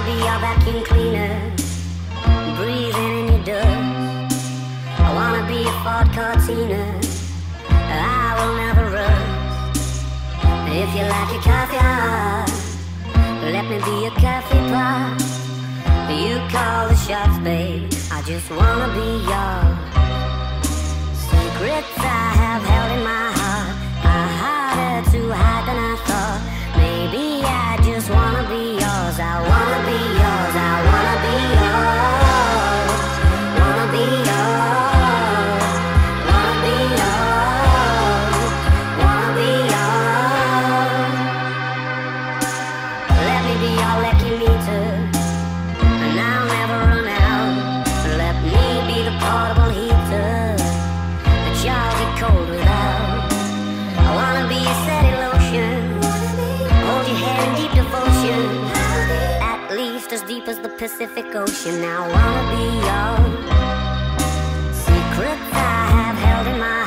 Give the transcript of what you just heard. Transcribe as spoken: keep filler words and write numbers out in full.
be your vacuum cleaner, breathing in your dust. I wanna be a Ford Cortina, I will never rust. If you like your coffee hot, let me be your coffee pot. You call the shots, babe, I just wanna be yours. Secrets I have held in my heart are harder to hide than I thought. Maybe I just wanna be yours. I wanna be yours. I wanna be yours. Wanna be yours. Wanna be yours. Wanna be yours. Let me be your lucky meter, and I'll never run out. Let me be the portable heater that y'all get cold without. I wanna be a steady lotion, hold your hand in deep devotion, at least as deep as the Pacific Ocean. I wanna be yours. Secrets I have held in my